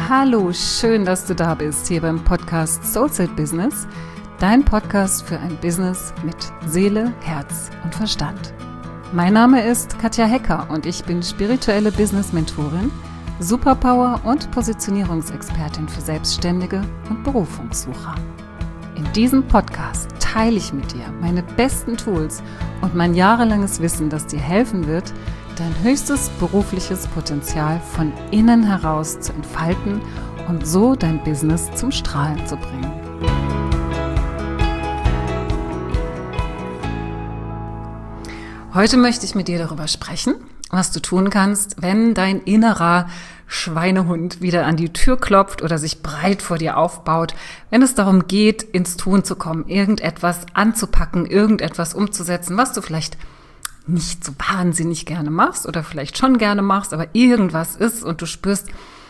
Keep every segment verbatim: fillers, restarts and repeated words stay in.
Hallo, schön, dass du da bist, hier beim Podcast Soulset Business, dein Podcast für ein Business mit Seele, Herz und Verstand. Mein Name ist Katja Hecker und ich bin spirituelle Business-Mentorin, Superpower- und Positionierungsexpertin für Selbstständige und Berufungssucher. In diesem Podcast teile ich mit dir meine besten Tools und mein jahrelanges Wissen, das dir helfen wird, dein höchstes berufliches Potenzial von innen heraus zu entfalten und so dein Business zum Strahlen zu bringen. Heute möchte ich mit dir darüber sprechen, was du tun kannst, wenn dein innerer Schweinehund wieder an die Tür klopft oder sich breit vor dir aufbaut, wenn es darum geht, ins Tun zu kommen, irgendetwas anzupacken, irgendetwas umzusetzen, was du vielleicht nicht so wahnsinnig gerne machst oder vielleicht schon gerne machst, aber irgendwas ist und du spürst,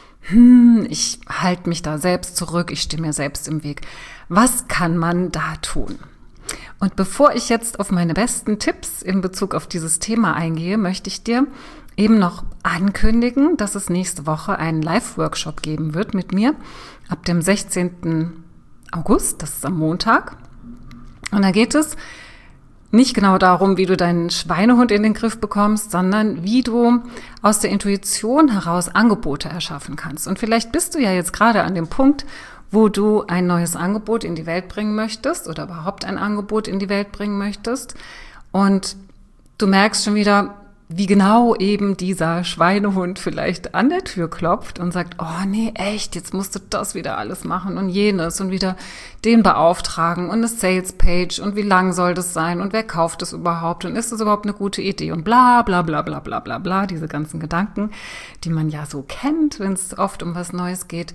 hm, ich halte mich da selbst zurück, ich stehe mir selbst im Weg. Was kann man da tun? Und bevor ich jetzt auf meine besten Tipps in Bezug auf dieses Thema eingehe, möchte ich dir eben noch ankündigen, dass es nächste Woche einen Live-Workshop geben wird mit mir ab dem sechzehnten August, das ist am Montag. Und da geht es nicht genau darum, wie du deinen Schweinehund in den Griff bekommst, sondern wie du aus der Intuition heraus Angebote erschaffen kannst. Und vielleicht bist du ja jetzt gerade an dem Punkt, wo du ein neues Angebot in die Welt bringen möchtest oder überhaupt ein Angebot in die Welt bringen möchtest. Und du merkst schon wieder, wie genau eben dieser Schweinehund vielleicht an der Tür klopft und sagt, oh nee, echt, jetzt musst du das wieder alles machen und jenes und wieder den beauftragen und eine Sales-Page und wie lang soll das sein und wer kauft es überhaupt und ist das überhaupt eine gute Idee und bla bla bla bla bla bla bla, diese ganzen Gedanken, die man ja so kennt, wenn es oft um was Neues geht.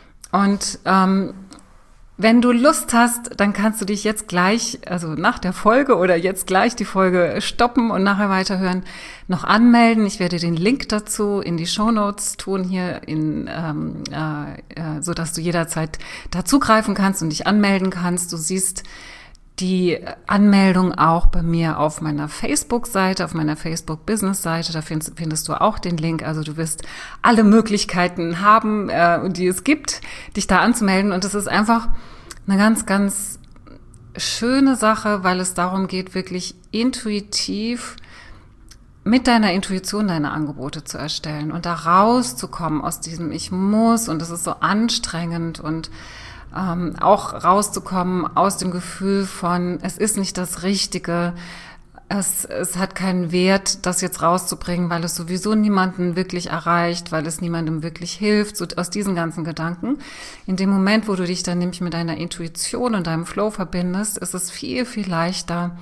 Und ähm, wenn du Lust hast, dann kannst du dich jetzt gleich, also nach der Folge oder jetzt gleich die Folge stoppen und nachher weiterhören, noch anmelden. Ich werde den Link dazu in die Shownotes tun hier, in, ähm, äh, so dass du jederzeit da zugreifen kannst und dich anmelden kannst. Du siehst die Anmeldung auch bei mir auf meiner Facebook-Seite, auf meiner Facebook-Business-Seite. Da findest, findest du auch den Link. Also du wirst alle Möglichkeiten haben, äh, die es gibt, dich da anzumelden. Und es ist einfach eine ganz, ganz schöne Sache, weil es darum geht, wirklich intuitiv mit deiner Intuition deine Angebote zu erstellen und da rauszukommen aus diesem Ich muss und es ist so anstrengend und Ähm, auch rauszukommen aus dem Gefühl von, es ist nicht das Richtige, es, es hat keinen Wert, das jetzt rauszubringen, weil es sowieso niemanden wirklich erreicht, weil es niemandem wirklich hilft, so aus diesen ganzen Gedanken. In dem Moment, wo du dich dann nämlich mit deiner Intuition und deinem Flow verbindest, ist es viel, viel leichter,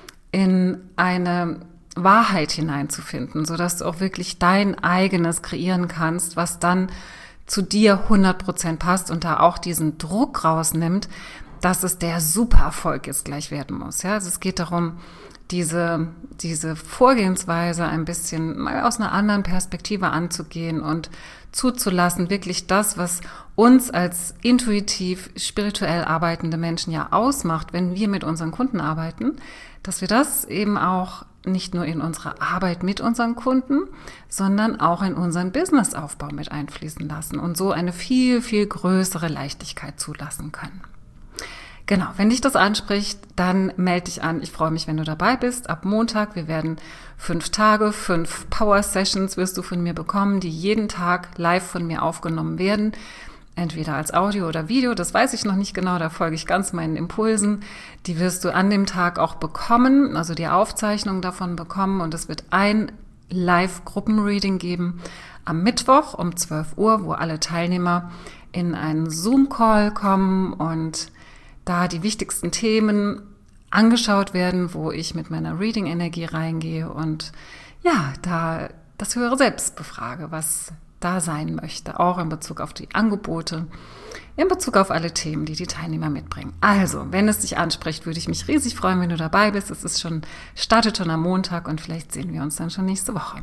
in eine Wahrheit hineinzufinden, sodass du auch wirklich dein eigenes kreieren kannst, was dann zu dir hundert Prozent passt und da auch diesen Druck rausnimmt, dass es der Supererfolg jetzt gleich werden muss. Ja, also es geht darum, diese, diese Vorgehensweise ein bisschen mal aus einer anderen Perspektive anzugehen und zuzulassen, wirklich das, was uns als intuitiv, spirituell arbeitende Menschen ja ausmacht, wenn wir mit unseren Kunden arbeiten, dass wir das eben auch nicht nur in unserer Arbeit mit unseren Kunden, sondern auch in unseren Businessaufbau mit einfließen lassen und so eine viel, viel größere Leichtigkeit zulassen können. Genau, wenn dich das anspricht, dann melde dich an. Ich freue mich, wenn du dabei bist. Ab Montag, wir werden fünf Tage, fünf Power-Sessions wirst du von mir bekommen, die jeden Tag live von mir aufgenommen werden. Entweder als Audio oder Video, das weiß ich noch nicht genau, da folge ich ganz meinen Impulsen. Die wirst du an dem Tag auch bekommen, also die Aufzeichnung davon bekommen. Und es wird ein Live-Gruppenreading geben am Mittwoch um zwölf Uhr, wo alle Teilnehmer in einen Zoom-Call kommen und da die wichtigsten Themen angeschaut werden, wo ich mit meiner Reading-Energie reingehe und ja, da das höhere Selbst befrage, was da sein möchte, auch in Bezug auf die Angebote, in Bezug auf alle Themen, die die Teilnehmer mitbringen. Also, wenn es dich anspricht, würde ich mich riesig freuen, wenn du dabei bist. Es ist schon, startet schon am Montag und vielleicht sehen wir uns dann schon nächste Woche.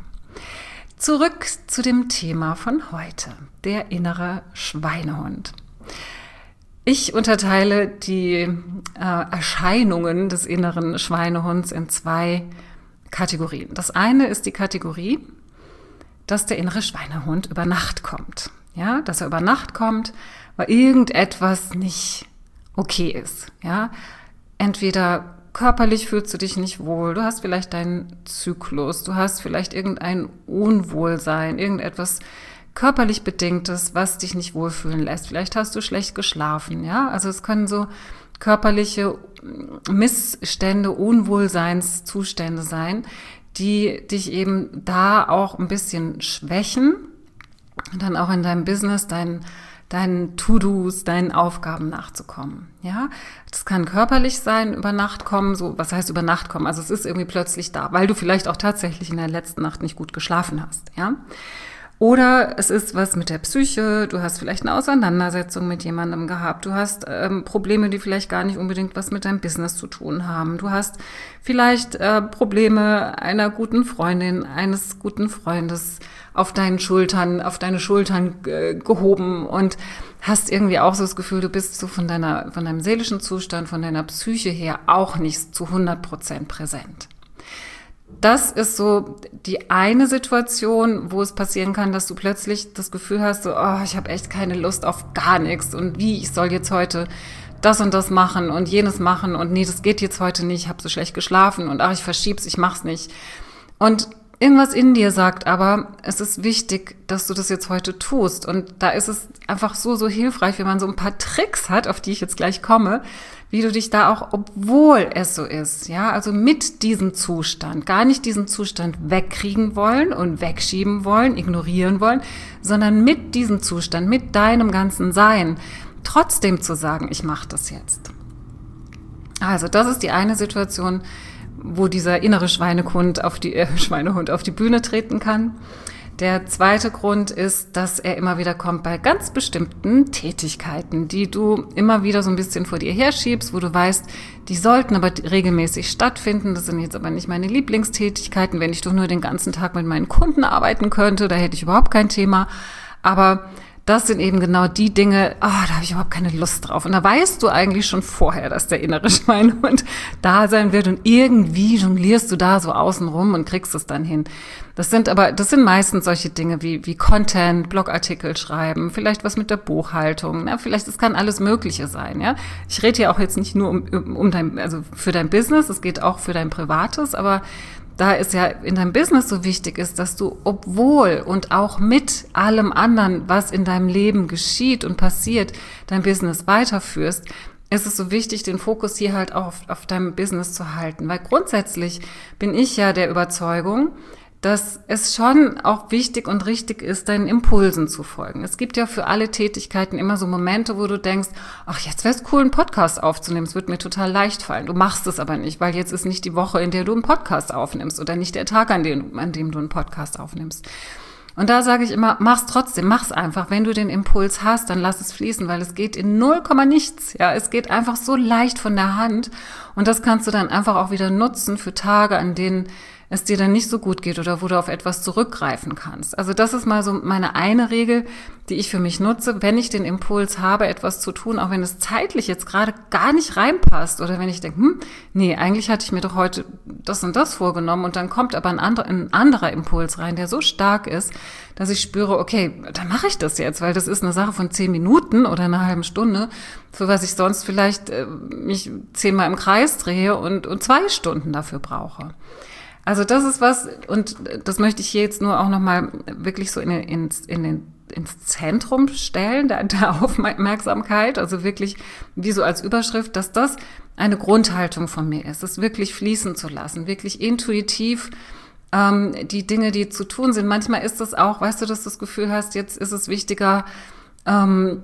Zurück zu dem Thema von heute, der innere Schweinehund. Ich unterteile die äh, Erscheinungen des inneren Schweinehunds in zwei Kategorien. Das eine ist die Kategorie, dass der innere Schweinehund über Nacht kommt. Ja, dass er über Nacht kommt, weil irgendetwas nicht okay ist. Ja, entweder körperlich fühlst du dich nicht wohl, du hast vielleicht deinen Zyklus, du hast vielleicht irgendein Unwohlsein, irgendetwas körperlich Bedingtes, was dich nicht wohlfühlen lässt. Vielleicht hast du schlecht geschlafen, ja. Also es können so körperliche Missstände, Unwohlseinszustände sein, die dich eben da auch ein bisschen schwächen und dann auch in deinem Business, deinen deinen To-Dos, deinen Aufgaben nachzukommen. Ja, das kann körperlich sein, über Nacht kommen. So, was heißt über Nacht kommen? Also es ist irgendwie plötzlich da, weil du vielleicht auch tatsächlich in der letzten Nacht nicht gut geschlafen hast. Ja. Oder es ist was mit der Psyche, du hast vielleicht eine Auseinandersetzung mit jemandem gehabt, du hast ähm, Probleme, die vielleicht gar nicht unbedingt was mit deinem Business zu tun haben, du hast vielleicht äh, Probleme einer guten Freundin, eines guten Freundes auf deinen Schultern, auf deine Schultern äh, gehoben und hast irgendwie auch so das Gefühl, du bist so von deiner, von deinem seelischen Zustand, von deiner Psyche her auch nicht zu hundert Prozent präsent. Das ist so die eine Situation, wo es passieren kann, dass du plötzlich das Gefühl hast, so, oh, ich habe echt keine Lust auf gar nichts und wie, ich soll jetzt heute das und das machen und jenes machen und nee, das geht jetzt heute nicht, ich habe so schlecht geschlafen und ach, ich verschieb's, ich mach's nicht. Und irgendwas in dir sagt aber, es ist wichtig, dass du das jetzt heute tust. Und da ist es einfach so, so hilfreich, wenn man so ein paar Tricks hat, auf die ich jetzt gleich komme, wie du dich da auch, obwohl es so ist, ja, also mit diesem Zustand, gar nicht diesen Zustand wegkriegen wollen und wegschieben wollen, ignorieren wollen, sondern mit diesem Zustand, mit deinem ganzen Sein, trotzdem zu sagen, ich mache das jetzt. Also das ist die eine Situation, wo dieser innere Schweinehund auf die, äh, Schweinehund auf die Bühne treten kann. Der zweite Grund ist, dass er immer wieder kommt bei ganz bestimmten Tätigkeiten, die du immer wieder so ein bisschen vor dir herschiebst, wo du weißt, die sollten aber regelmäßig stattfinden. Das sind jetzt aber nicht meine Lieblingstätigkeiten. Wenn ich doch nur den ganzen Tag mit meinen Kunden arbeiten könnte, da hätte ich überhaupt kein Thema. Aber das sind eben genau die Dinge, ah, oh, da habe ich überhaupt keine Lust drauf. Und da weißt du eigentlich schon vorher, dass der innere Schweinehund da sein wird und irgendwie jonglierst du da so außen rum und kriegst es dann hin. Das sind aber, das sind meistens solche Dinge wie, wie Content, Blogartikel schreiben, vielleicht was mit der Buchhaltung, ne? Vielleicht, es kann alles Mögliche sein, ja. Ich rede hier auch jetzt nicht nur um, um dein, also für dein Business, es geht auch für dein Privates, aber da es ja in deinem Business so wichtig ist, dass du obwohl und auch mit allem anderen, was in deinem Leben geschieht und passiert, dein Business weiterführst, ist es so wichtig, den Fokus hier halt auch auf, auf deinem Business zu halten. Weil grundsätzlich bin ich ja der Überzeugung, dass es schon auch wichtig und richtig ist, deinen Impulsen zu folgen. Es gibt ja für alle Tätigkeiten immer so Momente, wo du denkst, ach, jetzt wäre es cool, einen Podcast aufzunehmen. Es wird mir total leicht fallen. Du machst es aber nicht, weil jetzt ist nicht die Woche, in der du einen Podcast aufnimmst oder nicht der Tag, an dem, an dem du einen Podcast aufnimmst. Und da sage ich immer, mach's trotzdem, mach's einfach. Wenn du den Impuls hast, dann lass es fließen, weil es geht in null Komma nichts. Ja, es geht einfach so leicht von der Hand. Und das kannst du dann einfach auch wieder nutzen für Tage, an denen es dir dann nicht so gut geht oder wo du auf etwas zurückgreifen kannst. Also das ist mal so meine eine Regel, die ich für mich nutze, wenn ich den Impuls habe, etwas zu tun, auch wenn es zeitlich jetzt gerade gar nicht reinpasst oder wenn ich denke, hm, nee, eigentlich hatte ich mir doch heute das und das vorgenommen und dann kommt aber ein anderer, ein anderer Impuls rein, der so stark ist, dass ich spüre, okay, dann mache ich das jetzt, weil das ist eine Sache von zehn Minuten oder einer halben Stunde, für was ich sonst vielleicht äh, mich zehnmal im Kreis drehe und, und zwei Stunden dafür brauche. Also das ist was, und das möchte ich hier jetzt nur auch nochmal wirklich so in, in, in den, ins Zentrum stellen, der, der Aufmerksamkeit, also wirklich wie so als Überschrift, dass das eine Grundhaltung von mir ist, es wirklich fließen zu lassen, wirklich intuitiv ähm, die Dinge, die zu tun sind. Manchmal ist es auch, weißt du, dass du das Gefühl hast, jetzt ist es wichtiger, ähm,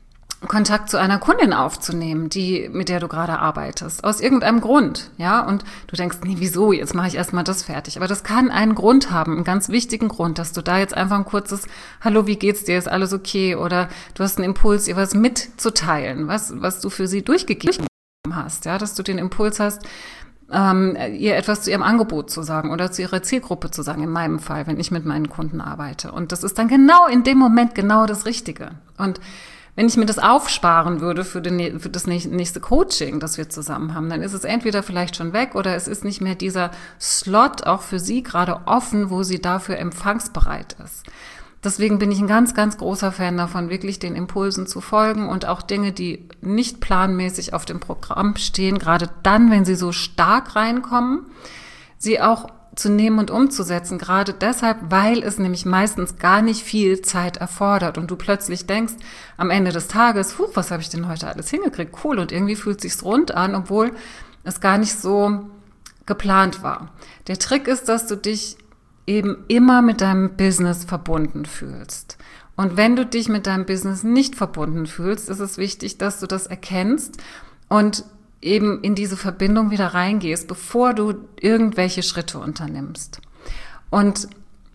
Kontakt zu einer Kundin aufzunehmen, die, mit der du gerade arbeitest, aus irgendeinem Grund, ja, und du denkst, nee, wieso, jetzt mache ich erstmal das fertig, aber das kann einen Grund haben, einen ganz wichtigen Grund, dass du da jetzt einfach ein kurzes, hallo, wie geht's dir, ist alles okay, oder du hast einen Impuls, ihr was mitzuteilen, was, was du für sie durchgegeben hast, ja, dass du den Impuls hast, ähm, ihr etwas zu ihrem Angebot zu sagen oder zu ihrer Zielgruppe zu sagen, in meinem Fall, wenn ich mit meinen Kunden arbeite, und das ist dann genau in dem Moment genau das Richtige. Und wenn ich mir das aufsparen würde für, den, für das nächste Coaching, das wir zusammen haben, dann ist es entweder vielleicht schon weg oder es ist nicht mehr dieser Slot auch für sie gerade offen, wo sie dafür empfangsbereit ist. Deswegen bin ich ein ganz, ganz großer Fan davon, wirklich den Impulsen zu folgen und auch Dinge, die nicht planmäßig auf dem Programm stehen, gerade dann, wenn sie so stark reinkommen, sie auch zu nehmen und umzusetzen. Gerade deshalb, weil es nämlich meistens gar nicht viel Zeit erfordert und du plötzlich denkst am Ende des Tages, huch, was habe ich denn heute alles hingekriegt? Cool. Und irgendwie fühlt es sich rund an, obwohl es gar nicht so geplant war. Der Trick ist, dass du dich eben immer mit deinem Business verbunden fühlst. Und wenn du dich mit deinem Business nicht verbunden fühlst, ist es wichtig, dass du das erkennst und eben in diese Verbindung wieder reingehst, bevor du irgendwelche Schritte unternimmst. Und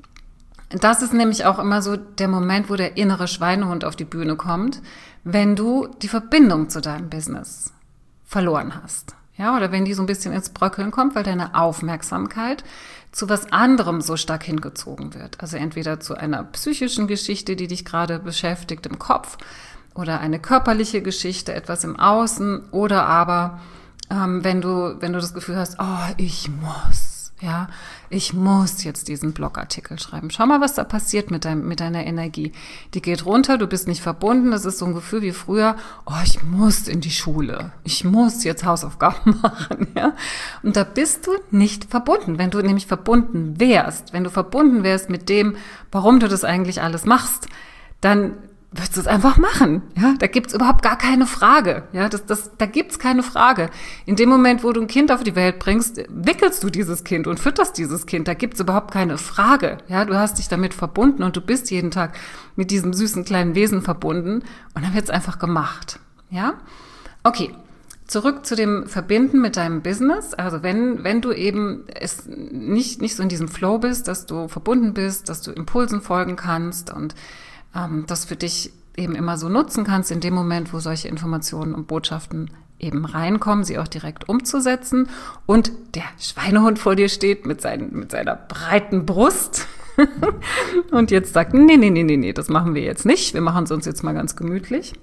das ist nämlich auch immer so der Moment, wo der innere Schweinehund auf die Bühne kommt, wenn du die Verbindung zu deinem Business verloren hast. Ja, oder wenn die so ein bisschen ins Bröckeln kommt, weil deine Aufmerksamkeit zu was anderem so stark hingezogen wird. Also entweder zu einer psychischen Geschichte, die dich gerade beschäftigt im Kopf, oder eine körperliche Geschichte, etwas im Außen, oder aber ähm, wenn du wenn du das Gefühl hast, oh, ich muss, ja, ich muss jetzt diesen Blogartikel schreiben. Schau mal, was da passiert mit deinem mit deiner Energie. Die geht runter, du bist nicht verbunden. Das ist so ein Gefühl wie früher, oh, ich muss in die Schule, ich muss jetzt Hausaufgaben machen, ja. Und da bist du nicht verbunden. Wenn du nämlich verbunden wärst, wenn du verbunden wärst mit dem, warum du das eigentlich alles machst, dann würdest du es einfach machen, ja, da gibt's überhaupt gar keine Frage, ja, das, das, da gibt's keine Frage. In dem Moment, wo du ein Kind auf die Welt bringst, wickelst du dieses Kind und fütterst dieses Kind, da gibt's überhaupt keine Frage, ja, du hast dich damit verbunden und du bist jeden Tag mit diesem süßen kleinen Wesen verbunden und dann wird's einfach gemacht, ja. Okay, zurück zu dem Verbinden mit deinem Business, also wenn, wenn du eben es nicht, nicht so in diesem Flow bist, dass du verbunden bist, dass du Impulsen folgen kannst und das für dich eben immer so nutzen kannst, in dem Moment, wo solche Informationen und Botschaften eben reinkommen, sie auch direkt umzusetzen und der Schweinehund vor dir steht mit, seinen, mit seiner breiten Brust und jetzt sagt, nee, nee, nee, nee, nee, das machen wir jetzt nicht, wir machen es uns jetzt mal ganz gemütlich,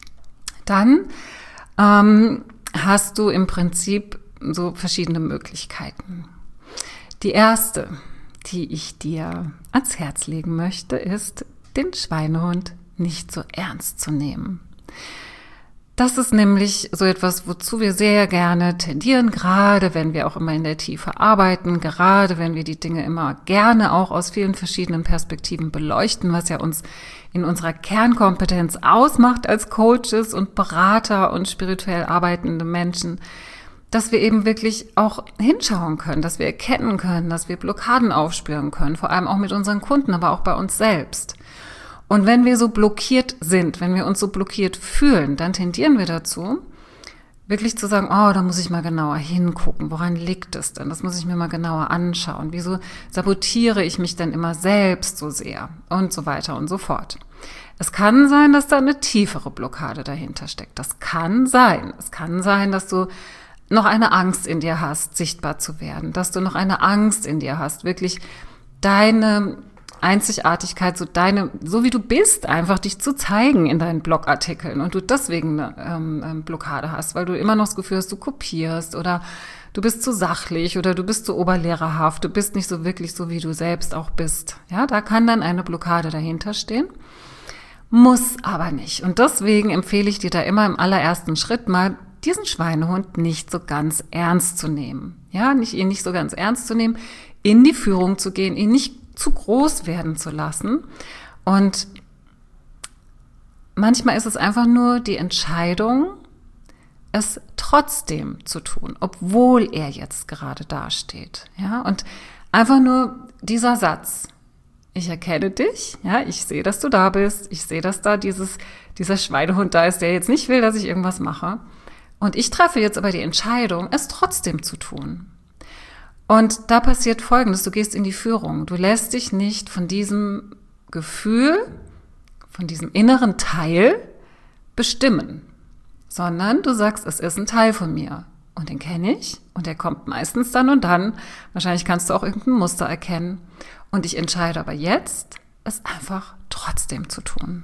dann ähm, hast du im Prinzip so verschiedene Möglichkeiten. Die erste, die ich dir ans Herz legen möchte, ist, den Schweinehund nicht so ernst zu nehmen. Das ist nämlich so etwas, wozu wir sehr gerne tendieren, gerade wenn wir auch immer in der Tiefe arbeiten, gerade wenn wir die Dinge immer gerne auch aus vielen verschiedenen Perspektiven beleuchten, was ja uns in unserer Kernkompetenz ausmacht als Coaches und Berater und spirituell arbeitende Menschen, dass wir eben wirklich auch hinschauen können, dass wir erkennen können, dass wir Blockaden aufspüren können, vor allem auch mit unseren Kunden, aber auch bei uns selbst. Und wenn wir so blockiert sind, wenn wir uns so blockiert fühlen, dann tendieren wir dazu, wirklich zu sagen, oh, da muss ich mal genauer hingucken, woran liegt es denn? Das muss ich mir mal genauer anschauen. Wieso sabotiere ich mich denn immer selbst so sehr? Und so weiter und so fort. Es kann sein, dass da eine tiefere Blockade dahinter steckt. Das kann sein. Es kann sein, dass du noch eine Angst in dir hast, sichtbar zu werden, dass du noch eine Angst in dir hast, wirklich deine Einzigartigkeit, so deine, so wie du bist, einfach dich zu zeigen in deinen Blogartikeln und du deswegen eine ähm, Blockade hast, weil du immer noch das Gefühl hast, du kopierst oder du bist zu sachlich oder du bist zu oberlehrerhaft, du bist nicht so wirklich so, wie du selbst auch bist. Ja, da kann dann eine Blockade dahinter stehen, muss aber nicht. Und deswegen empfehle ich dir da immer im allerersten Schritt mal, diesen Schweinehund nicht so ganz ernst zu nehmen. Ja, nicht, ihn nicht so ganz ernst zu nehmen, in die Führung zu gehen, ihn nicht zu groß werden zu lassen. Und manchmal ist es einfach nur die Entscheidung, es trotzdem zu tun, obwohl er jetzt gerade dasteht. Ja, und einfach nur dieser Satz: Ich erkenne dich, ja, ich sehe, dass du da bist, ich sehe, dass da dieses, dieser Schweinehund da ist, der jetzt nicht will, dass ich irgendwas mache. Und ich treffe jetzt aber die Entscheidung, es trotzdem zu tun. Und da passiert Folgendes: Du gehst in die Führung. Du lässt dich nicht von diesem Gefühl, von diesem inneren Teil bestimmen, sondern du sagst, es ist ein Teil von mir. Und den kenne ich und der kommt meistens dann und dann. Wahrscheinlich kannst du auch irgendein Muster erkennen. Und ich entscheide aber jetzt, es einfach trotzdem zu tun.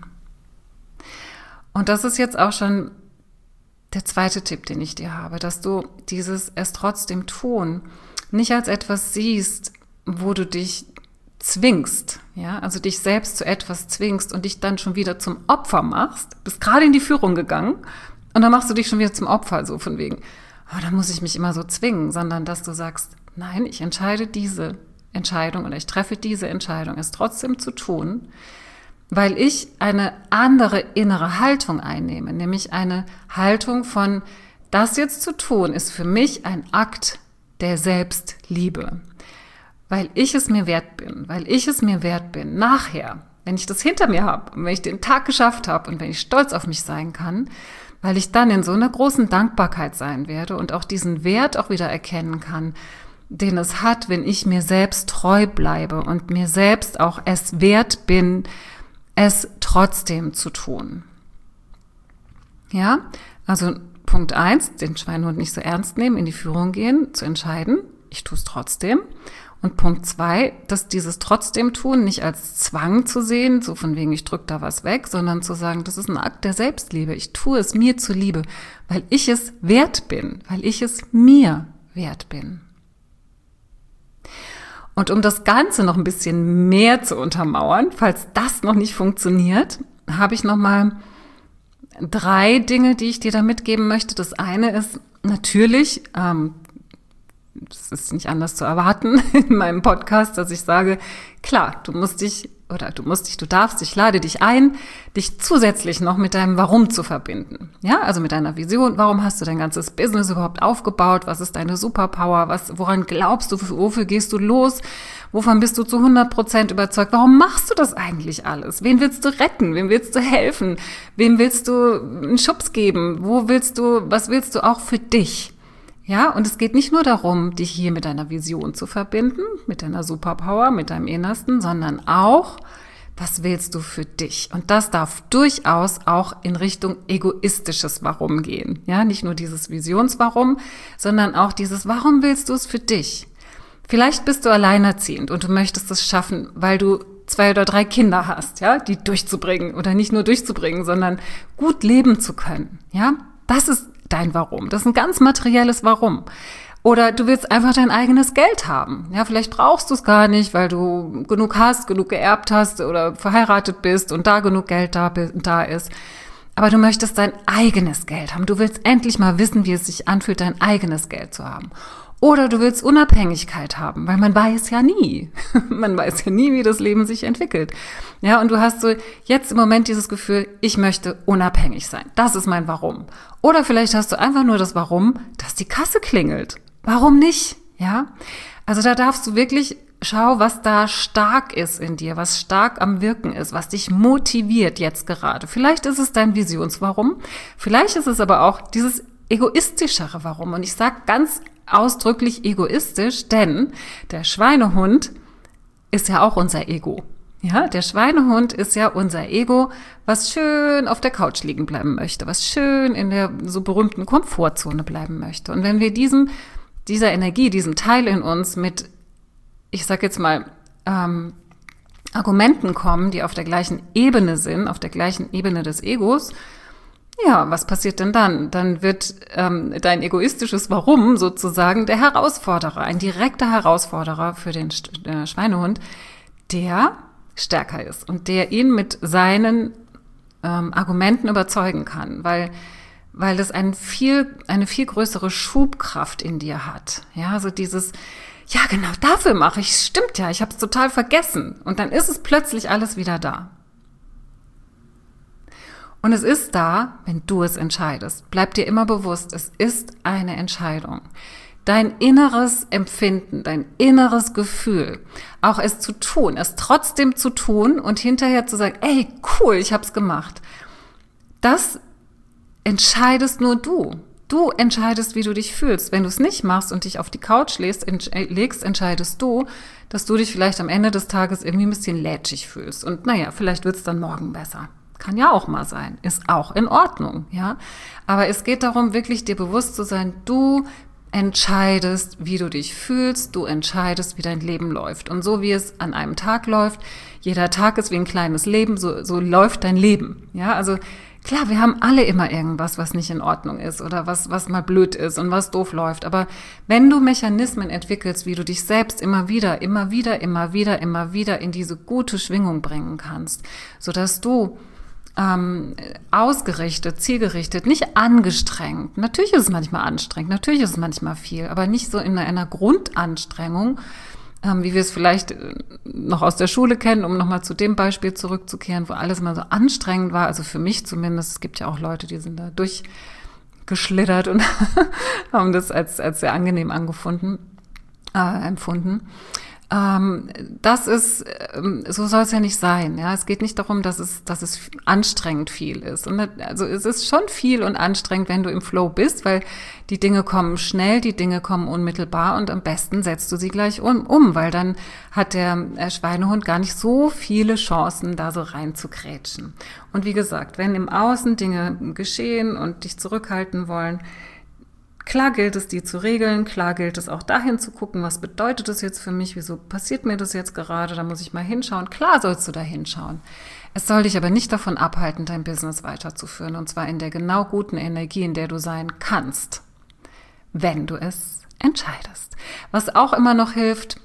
Und das ist jetzt auch schon der zweite Tipp, den ich dir habe, dass du dieses es trotzdem tun nicht als etwas siehst, wo du dich zwingst, ja, also dich selbst zu etwas zwingst und dich dann schon wieder zum Opfer machst, bist gerade in die Führung gegangen und dann machst du dich schon wieder zum Opfer, so von wegen, oh, da muss ich mich immer so zwingen, sondern dass du sagst, nein, ich entscheide diese Entscheidung oder ich treffe diese Entscheidung, es trotzdem zu tun, weil ich eine andere innere Haltung einnehme, nämlich eine Haltung von, das jetzt zu tun, ist für mich ein Akt der Selbstliebe. Weil ich es mir wert bin, weil ich es mir wert bin, nachher, wenn ich das hinter mir habe und wenn ich den Tag geschafft habe und wenn ich stolz auf mich sein kann, weil ich dann in so einer großen Dankbarkeit sein werde und auch diesen Wert auch wieder erkennen kann, den es hat, wenn ich mir selbst treu bleibe und mir selbst auch es wert bin, es trotzdem zu tun. Ja, also Punkt eins, den Schweinehund nicht so ernst nehmen, in die Führung gehen, zu entscheiden, ich tue es trotzdem. Und Punkt zwei, dass dieses trotzdem tun nicht als Zwang zu sehen, so von wegen, ich drücke da was weg, sondern zu sagen, das ist ein Akt der Selbstliebe. Ich tue es mir zuliebe, weil ich es wert bin, weil ich es mir wert bin. Und um das Ganze noch ein bisschen mehr zu untermauern, falls das noch nicht funktioniert, habe ich noch mal drei Dinge, die ich dir da mitgeben möchte. Das eine ist natürlich, ähm, das ist nicht anders zu erwarten in meinem Podcast, dass ich sage, klar, du musst dich, oder du musst dich, du darfst, ich lade dich ein, dich zusätzlich noch mit deinem Warum zu verbinden. Ja, also mit deiner Vision. Warum hast du dein ganzes Business überhaupt aufgebaut? Was ist deine Superpower? Was, woran glaubst du? Wofür gehst du los? Wovon bist du zu hundert Prozent überzeugt? Warum machst du das eigentlich alles? Wen willst du retten? Wem willst du helfen? Wem willst du einen Schubs geben? Wo willst du, was willst du auch für dich? Ja, und es geht nicht nur darum, dich hier mit deiner Vision zu verbinden, mit deiner Superpower, mit deinem Innersten, sondern auch, was willst du für dich? Und das darf durchaus auch in Richtung egoistisches Warum gehen. Ja, nicht nur dieses Visionswarum, sondern auch dieses, warum willst du es für dich? Vielleicht bist du alleinerziehend und du möchtest es schaffen, weil du zwei oder drei Kinder hast, ja, die durchzubringen oder nicht nur durchzubringen, sondern gut leben zu können. Ja, das ist dein Warum. Das ist ein ganz materielles Warum. Oder du willst einfach dein eigenes Geld haben. Ja, vielleicht brauchst du es gar nicht, weil du genug hast, genug geerbt hast oder verheiratet bist und da genug Geld da, da ist. Aber du möchtest dein eigenes Geld haben. Du willst endlich mal wissen, wie es sich anfühlt, dein eigenes Geld zu haben. Oder du willst Unabhängigkeit haben, weil man weiß ja nie. Man weiß ja nie, wie das Leben sich entwickelt. Ja, und du hast so jetzt im Moment dieses Gefühl, ich möchte unabhängig sein. Das ist mein Warum. Oder vielleicht hast du einfach nur das Warum, dass die Kasse klingelt. Warum nicht? Ja, also da darfst du wirklich schau, was da stark ist in dir, was stark am Wirken ist, was dich motiviert jetzt gerade. Vielleicht ist es dein Visionswarum, vielleicht ist es aber auch dieses egoistischere Warum. Und ich sage ganz ausdrücklich egoistisch, denn der Schweinehund ist ja auch unser Ego. Ja, der Schweinehund ist ja unser Ego, was schön auf der Couch liegen bleiben möchte, was schön in der so berühmten Komfortzone bleiben möchte. Und wenn wir diesem, dieser Energie, diesem Teil in uns mit, ich sag jetzt mal, ähm, Argumenten kommen, die auf der gleichen Ebene sind, auf der gleichen Ebene des Egos, ja, was passiert denn dann? Dann wird ähm, dein egoistisches Warum sozusagen der Herausforderer, ein direkter Herausforderer für den äh, Schweinehund, der stärker ist und der ihn mit seinen ähm, Argumenten überzeugen kann, weil weil das ein viel eine viel größere Schubkraft in dir hat. Ja, also dieses, ja genau, dafür mache ich, stimmt ja, ich habe es total vergessen und dann ist es plötzlich alles wieder da. Und es ist da, wenn du es entscheidest. Bleib dir immer bewusst, es ist eine Entscheidung. Dein inneres Empfinden, dein inneres Gefühl, auch es zu tun, es trotzdem zu tun und hinterher zu sagen, ey, cool, ich hab's gemacht. Das entscheidest nur du. Du entscheidest, wie du dich fühlst. Wenn du es nicht machst und dich auf die Couch legst, legst, entscheidest du, dass du dich vielleicht am Ende des Tages irgendwie ein bisschen lätschig fühlst. Und naja, vielleicht wird's dann morgen besser. Kann ja auch mal sein, ist auch in Ordnung, ja. Aber es geht darum, wirklich dir bewusst zu sein, du entscheidest, wie du dich fühlst, du entscheidest, wie dein Leben läuft. Und so wie es an einem Tag läuft, jeder Tag ist wie ein kleines Leben, so, so läuft dein Leben, ja. Also Klar, wir haben alle immer irgendwas, was nicht in Ordnung ist oder was, was mal blöd ist und was doof läuft. Aber wenn du Mechanismen entwickelst, wie du dich selbst immer wieder, immer wieder, immer wieder, immer wieder in diese gute Schwingung bringen kannst, sodass du ähm, ausgerichtet, zielgerichtet, nicht angestrengt, natürlich ist es manchmal anstrengend, natürlich ist es manchmal viel, aber nicht so in einer Grundanstrengung, Ähm, wie wir es vielleicht noch aus der Schule kennen, um nochmal zu dem Beispiel zurückzukehren, wo alles mal so anstrengend war, also für mich zumindest, es gibt ja auch Leute, die sind da durchgeschlittert und haben das als, als sehr angenehm angefunden, äh, empfunden. Ähm, das ist, ähm, so soll es ja nicht sein, ja. Es geht nicht darum, dass es, dass es anstrengend viel ist. Und also es ist schon viel und anstrengend, wenn du im Flow bist, weil die Dinge kommen schnell, die Dinge kommen unmittelbar und am besten setzt du sie gleich um, um weil dann hat der Schweinehund gar nicht so viele Chancen, da so rein zu grätschen. Und wie gesagt, wenn im Außen Dinge geschehen und dich zurückhalten wollen, klar gilt es, die zu regeln, klar gilt es auch dahin zu gucken, was bedeutet das jetzt für mich, wieso passiert mir das jetzt gerade, da muss ich mal hinschauen. Klar sollst du da hinschauen. Es soll dich aber nicht davon abhalten, dein Business weiterzuführen, und zwar in der genau guten Energie, in der du sein kannst, wenn du es entscheidest. Was auch immer noch hilft,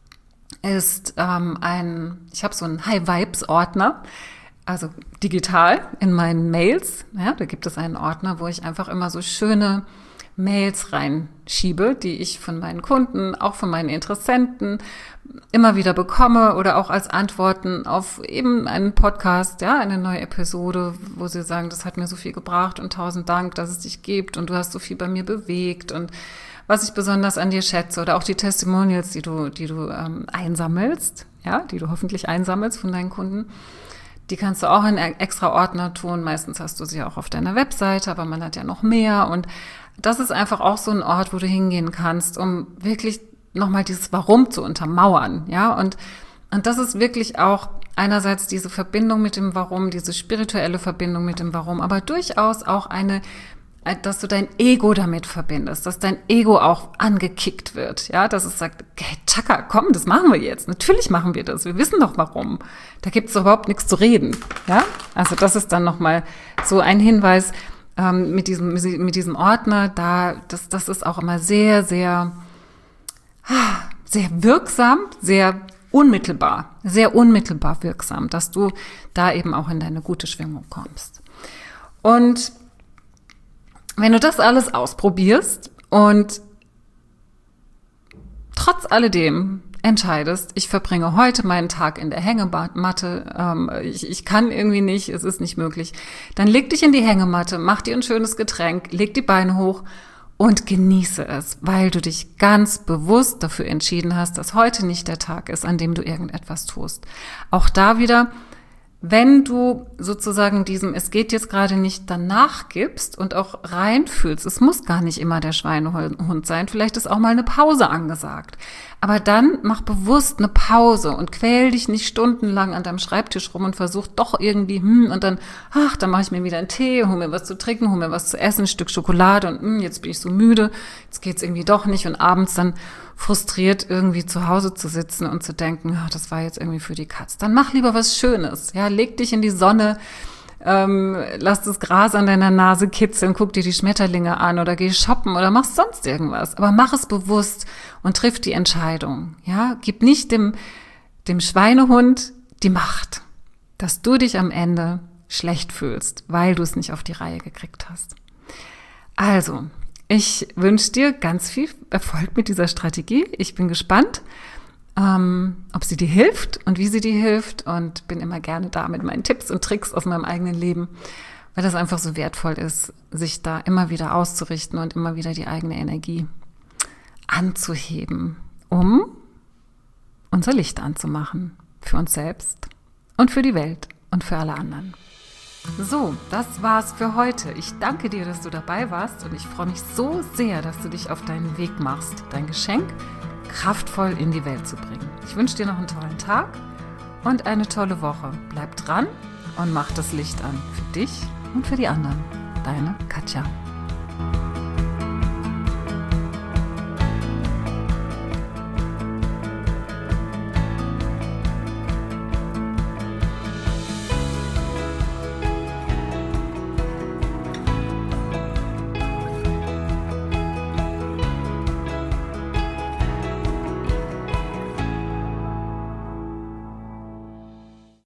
ist ähm, ein, ich habe so einen High-Vibes-Ordner, also digital in meinen Mails. Ja, da gibt es einen Ordner, wo ich einfach immer so schöne Mails reinschiebe, die ich von meinen Kunden, auch von meinen Interessenten immer wieder bekomme oder auch als Antworten auf eben einen Podcast, ja, eine neue Episode, wo sie sagen, das hat mir so viel gebracht und tausend Dank, dass es dich gibt und du hast so viel bei mir bewegt und was ich besonders an dir schätze oder auch die Testimonials, die du, die du ähm, einsammelst, ja, die du hoffentlich einsammelst von deinen Kunden. Die kannst du auch in extra Ordner tun. Meistens hast du sie auch auf deiner Webseite, aber man hat ja noch mehr. Und das ist einfach auch so ein Ort, wo du hingehen kannst, um wirklich nochmal dieses Warum zu untermauern. Ja, und, und das ist wirklich auch einerseits diese Verbindung mit dem Warum, diese spirituelle Verbindung mit dem Warum, aber durchaus auch eine, dass du dein Ego damit verbindest, dass dein Ego auch angekickt wird, ja, dass es sagt, hey, Chaka, komm, das machen wir jetzt, natürlich machen wir das, wir wissen doch warum, da gibt es überhaupt nichts zu reden, ja, also das ist dann nochmal so ein Hinweis ähm, mit diesem mit diesem Ordner, da, das, das ist auch immer sehr, sehr, sehr wirksam, sehr unmittelbar, sehr unmittelbar wirksam, dass du da eben auch in deine gute Schwingung kommst. Und wenn du das alles ausprobierst und trotz alledem entscheidest, ich verbringe heute meinen Tag in der Hängematte, ähm, ich, ich kann irgendwie nicht, es ist nicht möglich, dann leg dich in die Hängematte, mach dir ein schönes Getränk, leg die Beine hoch und genieße es, weil du dich ganz bewusst dafür entschieden hast, dass heute nicht der Tag ist, an dem du irgendetwas tust. Auch da wieder, wenn du sozusagen diesem, es geht jetzt gerade nicht, danach gibst und auch reinfühlst, es muss gar nicht immer der Schweinehund sein, vielleicht ist auch mal eine Pause angesagt. Aber dann mach bewusst eine Pause und quäl dich nicht stundenlang an deinem Schreibtisch rum und versuch doch irgendwie, hm, und dann, ach, dann mache ich mir wieder einen Tee, hol mir was zu trinken, hol mir was zu essen, ein Stück Schokolade und hm, jetzt bin ich so müde, jetzt geht's irgendwie doch nicht und abends dann frustriert irgendwie zu Hause zu sitzen und zu denken, ach, das war jetzt irgendwie für die Katz. Dann mach lieber was Schönes, ja, leg dich in die Sonne, ähm, lass das Gras an deiner Nase kitzeln, guck dir die Schmetterlinge an oder geh shoppen oder mach sonst irgendwas. Aber mach es bewusst und triff die Entscheidung, ja. Gib nicht dem, dem Schweinehund die Macht, dass du dich am Ende schlecht fühlst, weil du es nicht auf die Reihe gekriegt hast. Also, ich wünsche dir ganz viel Erfolg mit dieser Strategie. Ich bin gespannt, ähm, ob sie dir hilft und wie sie dir hilft und bin immer gerne da mit meinen Tipps und Tricks aus meinem eigenen Leben, weil das einfach so wertvoll ist, sich da immer wieder auszurichten und immer wieder die eigene Energie anzuheben, um unser Licht anzumachen für uns selbst und für die Welt und für alle anderen. So, das war's für heute. Ich danke dir, dass du dabei warst und ich freue mich so sehr, dass du dich auf deinen Weg machst, dein Geschenk kraftvoll in die Welt zu bringen. Ich wünsche dir noch einen tollen Tag und eine tolle Woche. Bleib dran und mach das Licht an für dich und für die anderen. Deine Katja.